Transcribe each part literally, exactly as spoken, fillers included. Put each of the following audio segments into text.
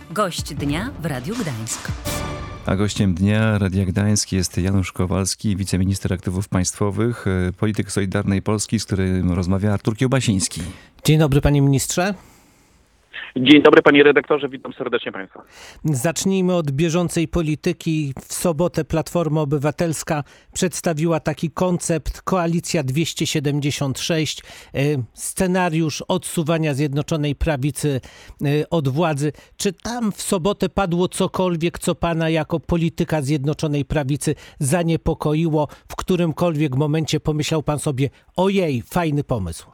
Gość dnia w Radiu Gdańsk. A gościem dnia Radia Gdańsk jest Janusz Kowalski, wiceminister aktywów państwowych, polityk Solidarnej Polski, z którym rozmawia Artur Kiełbasiński. Dzień dobry, panie ministrze. Dzień dobry, panie redaktorze, witam serdecznie państwa. Zacznijmy od bieżącej polityki. W sobotę Platforma Obywatelska przedstawiła taki koncept Koalicja dwieście siedemdziesiąt sześć, scenariusz odsuwania Zjednoczonej Prawicy od władzy. Czy tam w sobotę padło cokolwiek, co pana jako polityka Zjednoczonej Prawicy zaniepokoiło? W którymkolwiek momencie pomyślał pan sobie, ojej, fajny pomysł?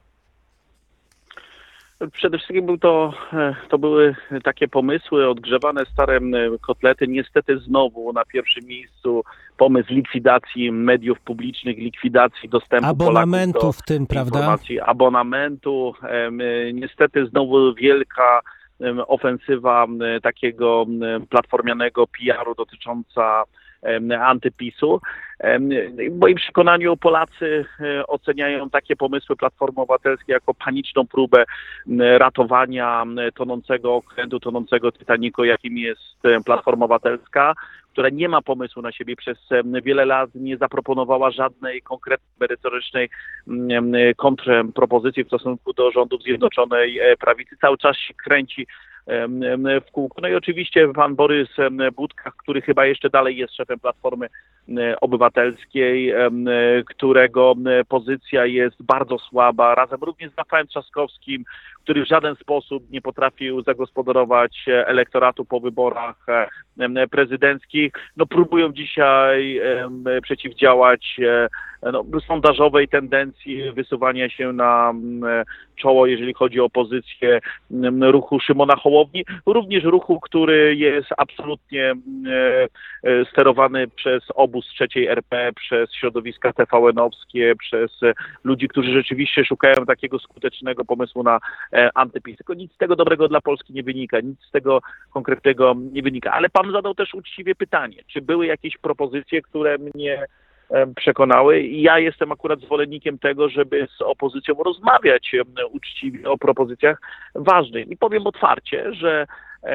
Przede wszystkim był to, to były takie pomysły, odgrzewane stare kotlety. Niestety znowu na pierwszym miejscu pomysł likwidacji mediów publicznych, likwidacji dostępu abonamentu Polaków do w tym, prawda? Informacji, abonamentu. Niestety znowu wielka ofensywa takiego platformianego P R u dotycząca antypisu. W moim przekonaniu Polacy oceniają takie pomysły Platformy Obywatelskiej jako paniczną próbę ratowania tonącego okrętu, tonącego Titanicu, jakim jest Platforma Obywatelska, która nie ma pomysłu na siebie przez wiele lat, nie zaproponowała żadnej konkretnej, merytorycznej kontrpropozycji w stosunku do rządów Zjednoczonej Prawicy. Cały czas się kręci w kółko. No i oczywiście pan Borys Budka, który chyba jeszcze dalej jest szefem Platformy Obywatelskiej, którego pozycja jest bardzo słaba, razem również z Rafałem Trzaskowskim, który w żaden sposób nie potrafił zagospodarować elektoratu po wyborach prezydenckich. No próbują dzisiaj przeciwdziałać no, sondażowej tendencji wysuwania się na czoło, jeżeli chodzi o pozycję ruchu Szymona Hołowni, również ruchu, który jest absolutnie sterowany przez obóz trzeciej R P, przez środowiska T V N-owskie, przez ludzi, którzy rzeczywiście szukają takiego skutecznego pomysłu na antypis. Tylko nic z tego dobrego dla Polski nie wynika, nic z tego konkretnego nie wynika. Ale pan zadał też uczciwie pytanie, czy były jakieś propozycje, które mnie przekonały. I ja jestem akurat zwolennikiem tego, żeby z opozycją rozmawiać uczciwie o propozycjach ważnych. I powiem otwarcie, że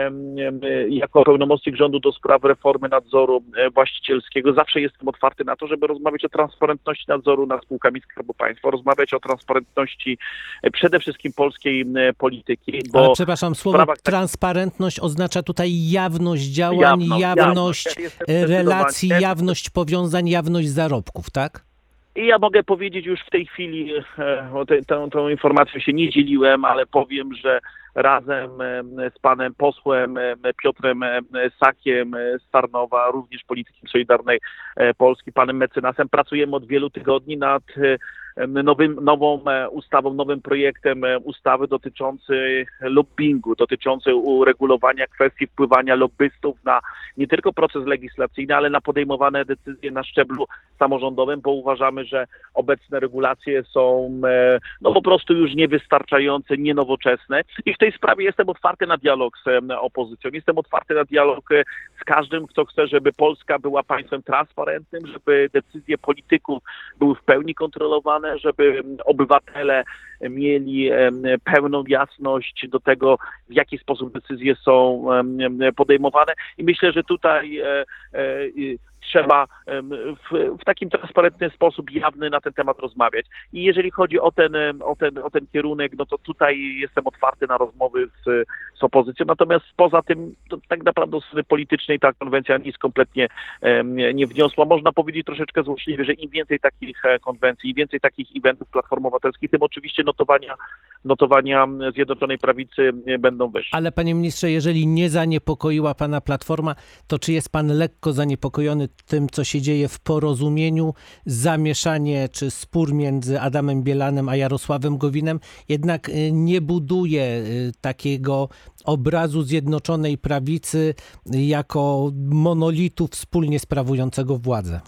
jako pełnomocnik rządu do spraw reformy nadzoru właścicielskiego zawsze jestem otwarty na to, żeby rozmawiać o transparentności nadzoru nad spółkami Skarbu Państwa, rozmawiać o transparentności przede wszystkim polskiej polityki. Bo Ale przepraszam, słowo transparentność oznacza tutaj jawność działań, jawność, jawność, jawność ja relacji, jawność powiązań, jawność zarobków, tak? I ja mogę powiedzieć już w tej chwili, o te, tą, tą informacją się nie dzieliłem, ale powiem, że razem z panem posłem Piotrem Sakiem z Tarnowa, również politykiem Solidarnej Polski, panem mecenasem, pracujemy od wielu tygodni nad nowym, nową ustawą, nowym projektem ustawy dotyczący lobbingu, dotyczący uregulowania kwestii wpływania lobbystów na nie tylko proces legislacyjny, ale na podejmowane decyzje na szczeblu samorządowym, bo uważamy, że obecne regulacje są no po prostu już niewystarczające, nienowoczesne i w tej sprawie jestem otwarty na dialog z opozycją. Jestem otwarty na dialog z każdym, kto chce, żeby Polska była państwem transparentnym, żeby decyzje polityków były w pełni kontrolowane, żeby obywatele mieli pełną jasność do tego, w jaki sposób decyzje są podejmowane. I myślę, że tutaj trzeba w, w takim transparentny sposób, jawny na ten temat rozmawiać. I jeżeli chodzi o ten, o ten, o ten kierunek, no to tutaj jestem otwarty na rozmowy z, z opozycją. Natomiast poza tym, to tak naprawdę od strony politycznej ta konwencja nic kompletnie nie, nie wniosła. Można powiedzieć troszeczkę złośliwie, że im więcej takich konwencji, im więcej takich eventów Platformy Obywatelskiej, tym oczywiście notowania, notowania Zjednoczonej Prawicy będą wyższe. Ale panie ministrze, jeżeli nie zaniepokoiła pana Platforma, to czy jest pan lekko zaniepokojony tym, co się dzieje w Porozumieniu, zamieszanie czy spór między Adamem Bielanem a Jarosławem Gowinem jednak nie buduje takiego obrazu Zjednoczonej Prawicy jako monolitu wspólnie sprawującego władzę?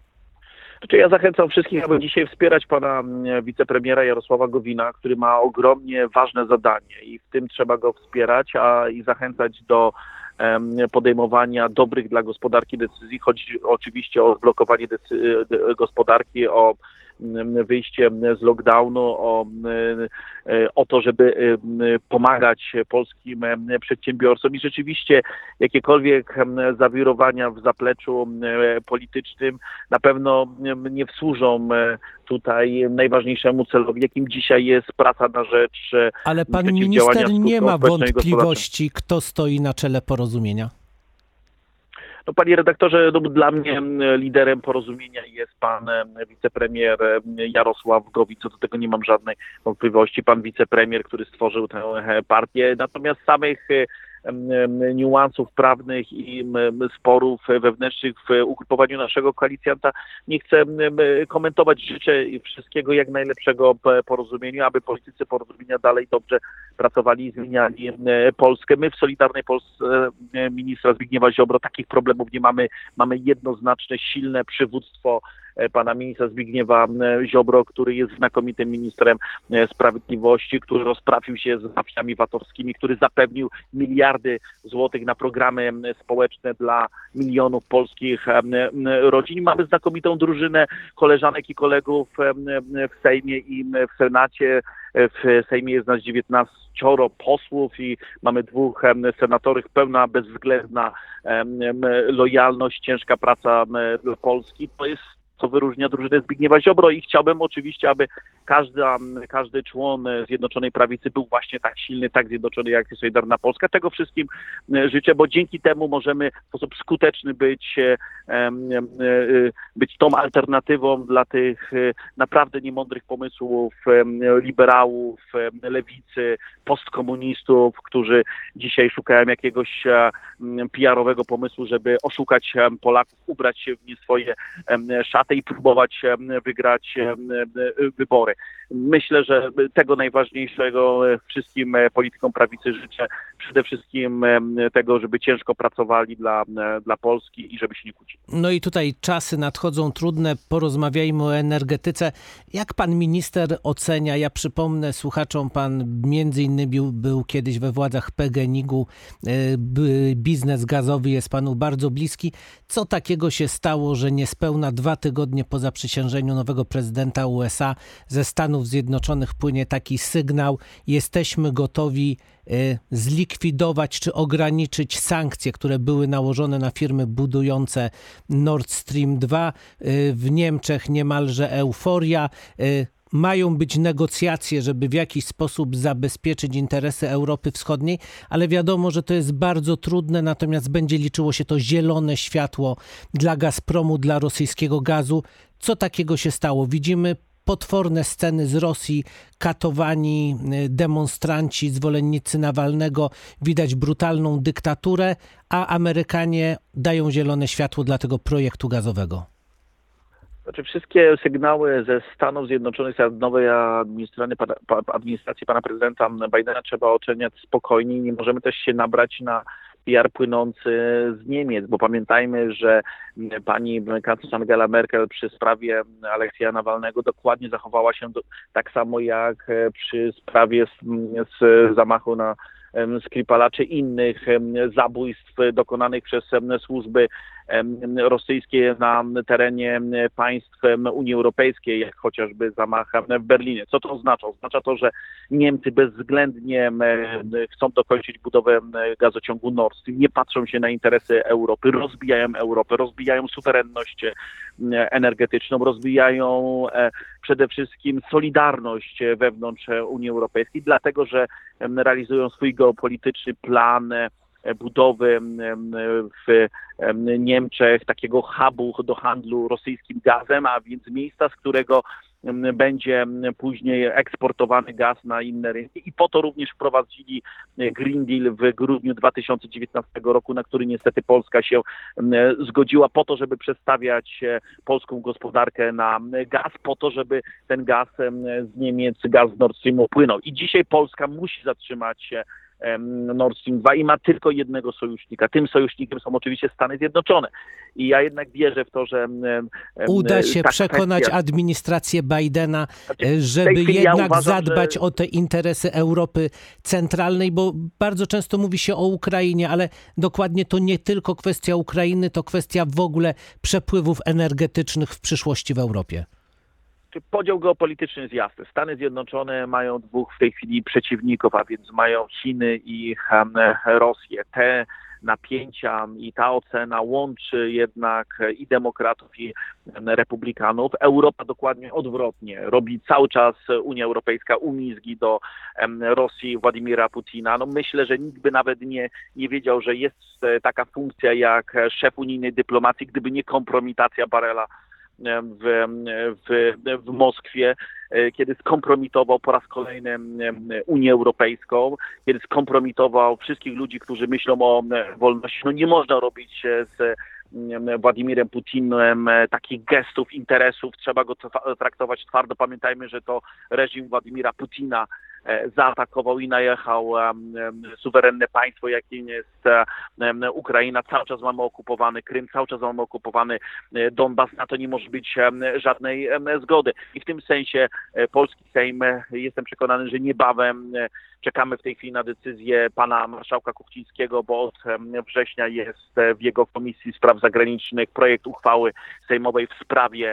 Ja zachęcam wszystkich, aby dzisiaj wspierać pana wicepremiera Jarosława Gowina, który ma ogromnie ważne zadanie i w tym trzeba go wspierać, a i zachęcać do podejmowania dobrych dla gospodarki decyzji. Chodzi oczywiście o zblokowanie decy- gospodarki, o wyjście z lockdownu, o, o to, żeby pomagać polskim przedsiębiorcom i rzeczywiście jakiekolwiek zawirowania w zapleczu politycznym na pewno nie służą tutaj najważniejszemu celowi, jakim dzisiaj jest praca na rzecz Ale pan minister nie ma wątpliwości, kto stoi na czele porozumienia? No, panie redaktorze, no, dla mnie liderem porozumienia jest pan wicepremier Jarosław Gowin, co do tego nie mam żadnej wątpliwości. Pan wicepremier, który stworzył tę partię. Natomiast samych niuansów prawnych i sporów wewnętrznych w ugrupowaniu naszego koalicjanta nie chcę komentować. Życzę wszystkiego jak najlepszego porozumieniu, aby politycy porozumienia dalej dobrze pracowali i zmieniali Polskę. My w Solidarnej Polsce ministra Zbigniewa Ziobro takich problemów nie mamy. Mamy jednoznaczne, silne przywództwo pana ministra Zbigniewa Ziobro, który jest znakomitym ministrem sprawiedliwości, który rozprawił się z mafiami VAT-owskimi, który zapewnił miliardy złotych na programy społeczne dla milionów polskich rodzin. Mamy znakomitą drużynę koleżanek i kolegów w Sejmie i w Senacie. W Sejmie jest nas dziewiętnaścioro posłów i mamy dwóch senatorów. Pełna, bezwzględna lojalność, ciężka praca dla Polski. To jest co wyróżnia drużynę Zbigniewa Ziobro i chciałbym oczywiście, aby każda, każdy człon Zjednoczonej Prawicy był właśnie tak silny, tak zjednoczony jak Solidarna Polska. Tego wszystkim życzę, bo dzięki temu możemy w sposób skuteczny być, być tą alternatywą dla tych naprawdę niemądrych pomysłów liberałów, lewicy, postkomunistów, którzy dzisiaj szukają jakiegoś P R-owego pomysłu, żeby oszukać Polaków, ubrać się w nie swoje szaty i próbować wygrać wybory. Myślę, że tego najważniejszego wszystkim politykom prawicy życzę. Przede wszystkim tego, żeby ciężko pracowali dla, dla Polski i żeby się nie kłócili. No i tutaj czasy nadchodzą trudne. Porozmawiajmy o energetyce. Jak pan minister ocenia? Ja przypomnę słuchaczom, pan między innymi był, był kiedyś we władzach P G N I G-u. Biznes gazowy jest panu bardzo bliski. Co takiego się stało, że niespełna dwa tygodnie po zaprzysiężeniu nowego prezydenta U S A ze Stanów Zjednoczonych płynie taki sygnał: jesteśmy gotowi zlikwidować czy ograniczyć sankcje, które były nałożone na firmy budujące Nord Stream dwa. W Niemczech niemalże euforia. Mają być negocjacje, żeby w jakiś sposób zabezpieczyć interesy Europy Wschodniej, ale wiadomo, że to jest bardzo trudne, natomiast będzie liczyło się to zielone światło dla Gazpromu, dla rosyjskiego gazu. Co takiego się stało? Widzimy potworne sceny z Rosji, katowani demonstranci, zwolennicy Nawalnego, widać brutalną dyktaturę, a Amerykanie dają zielone światło dla tego projektu gazowego. Znaczy wszystkie sygnały ze Stanów Zjednoczonych, z nowej administracji pana, administracji pana prezydenta Bidena trzeba oceniać spokojnie. Nie możemy też się nabrać na P R płynący z Niemiec, bo pamiętajmy, że pani kanclerz Angela Merkel przy sprawie Aleksieja Nawalnego dokładnie zachowała się do, tak samo jak przy sprawie z, z zamachu na Skripala czy innych zabójstw dokonanych przez służby rosyjskie na terenie państw Unii Europejskiej, jak chociażby zamach w Berlinie. Co to oznacza? Oznacza to, że Niemcy bezwzględnie chcą dokończyć budowę gazociągu Nord Stream, nie patrzą się na interesy Europy, rozbijają Europę, rozbijają suwerenność energetyczną, rozbijają przede wszystkim solidarność wewnątrz Unii Europejskiej, dlatego że realizują swój geopolityczny plan budowy w Niemczech takiego hubu do handlu rosyjskim gazem, a więc miejsca, z którego będzie później eksportowany gaz na inne rynki i po to również wprowadzili Green Deal w grudniu dwa tysiące dziewiętnastego roku, na który niestety Polska się zgodziła po to, żeby przestawiać polską gospodarkę na gaz, po to, żeby ten gaz z Niemiec, gaz z Nord Streamu płynął. I dzisiaj Polska musi zatrzymać się Nord Stream dwa i ma tylko jednego sojusznika. Tym sojusznikiem są oczywiście Stany Zjednoczone. I ja jednak wierzę w to, że uda się przekonać kwestia... administrację Bidena, żeby jednak ja uważam, zadbać że... o te interesy Europy Centralnej, bo bardzo często mówi się o Ukrainie, ale dokładnie to nie tylko kwestia Ukrainy, to kwestia w ogóle przepływów energetycznych w przyszłości w Europie. Podział geopolityczny jest jasny. Stany Zjednoczone mają dwóch w tej chwili przeciwników, a więc mają Chiny i Rosję. Te napięcia i ta ocena łączy jednak i demokratów, i republikanów. Europa dokładnie odwrotnie. Robi cały czas Unia Europejska umizgi do Rosji Władimira Putina. No myślę, że nikt by nawet nie, nie wiedział, że jest taka funkcja jak szef unijnej dyplomacji, gdyby nie kompromitacja Borrella w, w, w Moskwie, kiedy skompromitował po raz kolejny Unię Europejską, kiedy skompromitował wszystkich ludzi, którzy myślą o wolności. No nie można robić z Władimirem Putinem takich gestów, interesów. Trzeba go traktować twardo. Pamiętajmy, że to reżim Władimira Putina zaatakował i najechał suwerenne państwo, jakim jest Ukraina. Cały czas mamy okupowany Krym, cały czas mamy okupowany Donbas. Na to nie może być żadnej zgody. I w tym sensie polski Sejm, jestem przekonany, że niebawem czekamy w tej chwili na decyzję pana marszałka Kuchcińskiego, bo od września jest w jego Komisji Spraw Zagranicznych projekt uchwały sejmowej w sprawie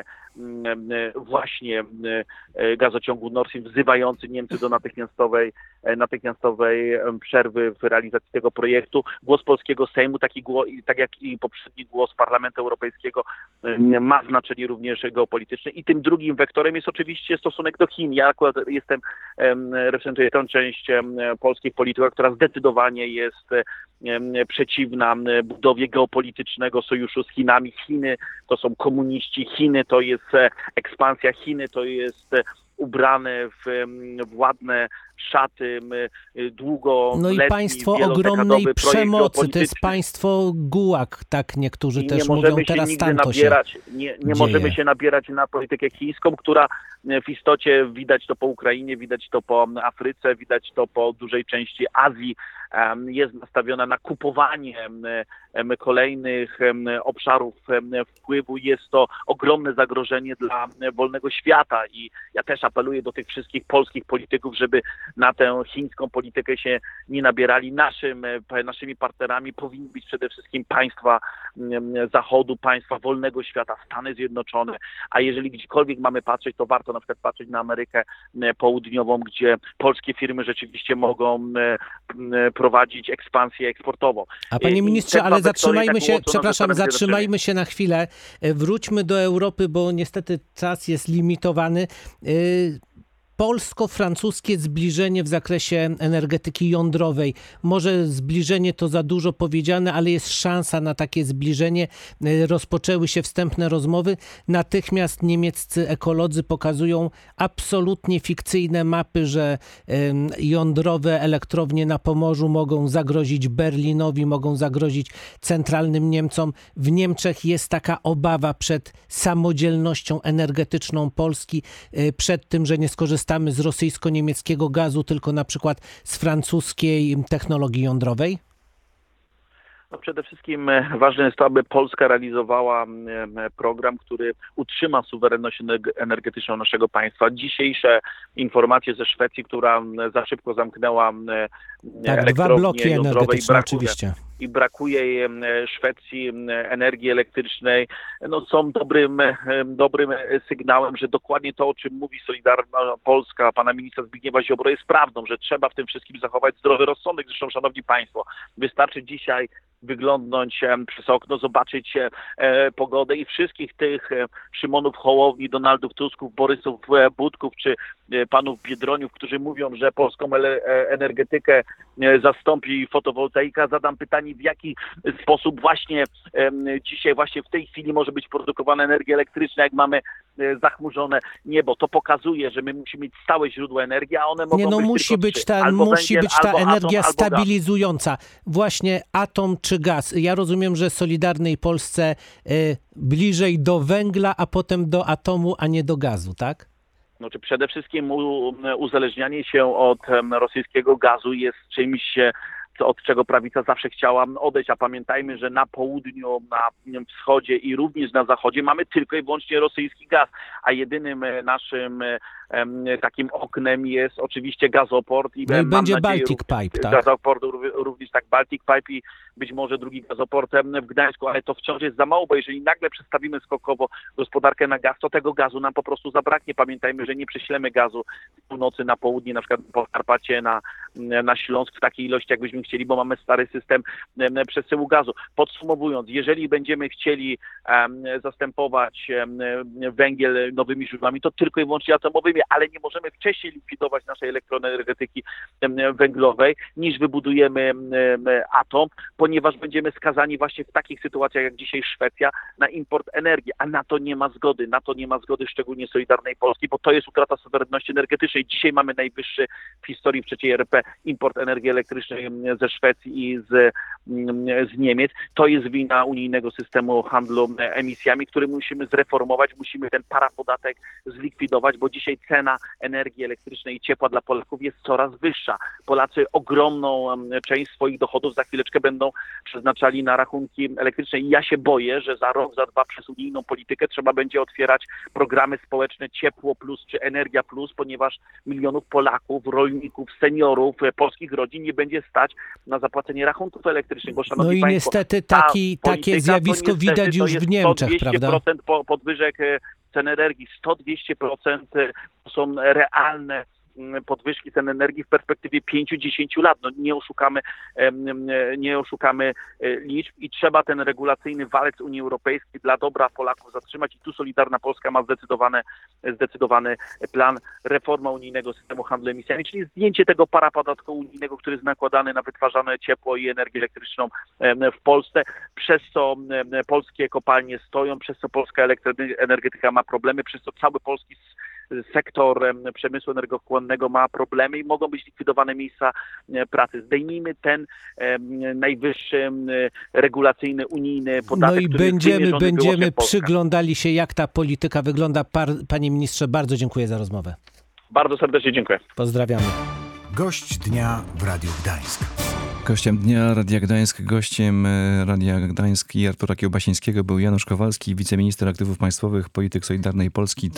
właśnie gazociągu Nord Stream, wzywający Niemcy do natychmiastowej, natychmiastowej przerwy w realizacji tego projektu. Głos polskiego Sejmu, taki głos, tak jak i poprzedni głos Parlamentu Europejskiego, ma znaczenie również geopolityczne. I tym drugim wektorem jest oczywiście stosunek do Chin. Ja akurat jestem, reprezentuję tę część polskich polityków, która zdecydowanie jest przeciwna budowie geopolitycznego sojuszu z Chinami. Chiny to są komuniści, Chiny to jest ekspansja, Chiny to jest ubrane w, w ładne szaty, długoletni, no i państwo ogromnej przemocy, to jest państwo gułag, tak niektórzy I też nie mówią, możemy się teraz nigdy tam to nabierać, się Nie, nie możemy się nabierać na politykę chińską, która w istocie, widać to po Ukrainie, widać to po Afryce, widać to po dużej części Azji, jest nastawiona na kupowanie kolejnych obszarów wpływu. Jest to ogromne zagrożenie dla wolnego świata i ja też apeluję do tych wszystkich polskich polityków, żeby na tę chińską politykę się nie nabierali. Naszym, naszymi partnerami powinny być przede wszystkim państwa Zachodu, państwa wolnego świata, Stany Zjednoczone, a jeżeli gdziekolwiek mamy patrzeć, to warto na przykład patrzeć na Amerykę Południową, gdzie polskie firmy rzeczywiście mogą prowadzić ekspansję eksportową. A panie ministrze, ale zatrzymajmy się, przepraszam, zatrzymajmy się na chwilę. Wróćmy do Europy, bo niestety czas jest limitowany. Polsko-francuskie zbliżenie w zakresie energetyki jądrowej. Może zbliżenie to za dużo powiedziane, ale jest szansa na takie zbliżenie. Rozpoczęły się wstępne rozmowy. Natychmiast niemieccy ekolodzy pokazują absolutnie fikcyjne mapy, że jądrowe elektrownie na Pomorzu mogą zagrozić Berlinowi, mogą zagrozić centralnym Niemcom. W Niemczech jest taka obawa przed samodzielnością energetyczną Polski, przed tym, że nie skorzystamy z rosyjsko-niemieckiego gazu, tylko na przykład z francuskiej technologii jądrowej? No przede wszystkim ważne jest to, aby Polska realizowała program, który utrzyma suwerenność energetyczną naszego państwa. Dzisiejsze informacje ze Szwecji, która za szybko zamknęła tak, dwa bloki energetyczne oczywiście. I brakuje Szwecji energii elektrycznej, no są dobrym, dobrym sygnałem, że dokładnie to, o czym mówi Solidarna Polska, pana ministra Zbigniewa Ziobro, jest prawdą, że trzeba w tym wszystkim zachować zdrowy rozsądek. Zresztą, szanowni państwo, wystarczy dzisiaj wyglądnąć przez okno, zobaczyć pogodę i wszystkich tych Szymonów Hołowni, Donaldów Tusków, Borysów Budków czy panów Biedroniów, którzy mówią, że polską energetykę zastąpi fotowoltaika. Zadam pytanie, w jaki sposób właśnie dzisiaj, właśnie w tej chwili może być produkowana energia elektryczna, jak mamy zachmurzone niebo. To pokazuje, że my musimy mieć stałe źródła energii, a one mogą Nie, no być musi tylko być trzy. ta, Albo musi węgiel, być ta albo energia atom, albo stabilizująca. Gaz. Właśnie atom czy gaz. Ja rozumiem, że Solidarnej Polsce y, bliżej do węgla, a potem do atomu, a nie do gazu, tak? Znaczy przede wszystkim uzależnianie się od rosyjskiego gazu jest czymś od czego prawica zawsze chciała odejść, a pamiętajmy, że na południu, na wschodzie i również na zachodzie mamy tylko i wyłącznie rosyjski gaz, a jedynym naszym takim oknem jest oczywiście gazoport. I no i mam będzie nadzieję, Baltic Pipe, tak? Gazoport, również tak, Baltic Pipe i być może drugi gazoport w Gdańsku, ale to wciąż jest za mało, bo jeżeli nagle przestawimy skokowo gospodarkę na gaz, to tego gazu nam po prostu zabraknie. Pamiętajmy, że nie prześlemy gazu z północy na południe, na przykład po Podkarpacie, na, na Śląsk w takiej ilości, jakbyśmy chcieli, bo mamy stary system przesyłu gazu. Podsumowując, jeżeli będziemy chcieli um, zastępować um, węgiel nowymi źródłami, to tylko i wyłącznie atomowymi, ale nie możemy wcześniej likwidować naszej elektroenergetyki um, węglowej, niż wybudujemy um, atom, ponieważ będziemy skazani właśnie w takich sytuacjach jak dzisiaj Szwecja na import energii, a na to nie ma zgody, na to nie ma zgody szczególnie Solidarnej Polski, bo to jest utrata suwerenności energetycznej. Dzisiaj mamy najwyższy w historii w trzeciej R P import energii elektrycznej ze Szwecji i z, z Niemiec. To jest wina unijnego systemu handlu emisjami, który musimy zreformować, musimy ten parapodatek zlikwidować, bo dzisiaj cena energii elektrycznej i ciepła dla Polaków jest coraz wyższa. Polacy ogromną część swoich dochodów za chwileczkę będą przeznaczali na rachunki elektryczne i ja się boję, że za rok, za dwa przez unijną politykę trzeba będzie otwierać programy społeczne Ciepło Plus czy Energia Plus, ponieważ milionów Polaków, rolników, seniorów, polskich rodzin nie będzie stać na zapłacenie rachunków elektrycznych, bo szanowni No i państwo, niestety taki, ta takie polityka zjawisko to niestety widać już to jest w Niemczech, sto dwieście prawda? procent po- podwyżek e, cen energii, sto do dwustu procent to są realne podwyżki cen energii w perspektywie pięć do dziesięciu lat. No nie oszukamy, nie oszukamy liczb i trzeba ten regulacyjny walec Unii Europejskiej dla dobra Polaków zatrzymać i tu Solidarna Polska ma zdecydowany, zdecydowany plan reforma unijnego systemu handlu emisjami, czyli zdjęcie tego parapodatku unijnego, który jest nakładany na wytwarzane ciepło i energię elektryczną w Polsce, przez co polskie kopalnie stoją, przez co polska elektroenergetyka ma problemy, przez co cały polski sektor przemysłu energochłonnego ma problemy i mogą być likwidowane miejsca pracy. Zdejmijmy ten najwyższy regulacyjny unijny podatek. No i który jest będziemy, wymierzony będziemy wyłącznie w Polskę. przyglądali się, jak ta polityka wygląda. Par, panie ministrze, bardzo dziękuję za rozmowę. Bardzo serdecznie dziękuję. Pozdrawiamy. Gość dnia w Radiu Gdańsk. Gościem dnia Radia Gdańsk, gościem Radia Gdańsk i Artura Kiełbasińskiego był Janusz Kowalski, wiceminister aktywów państwowych, polityk Solidarnej Polski.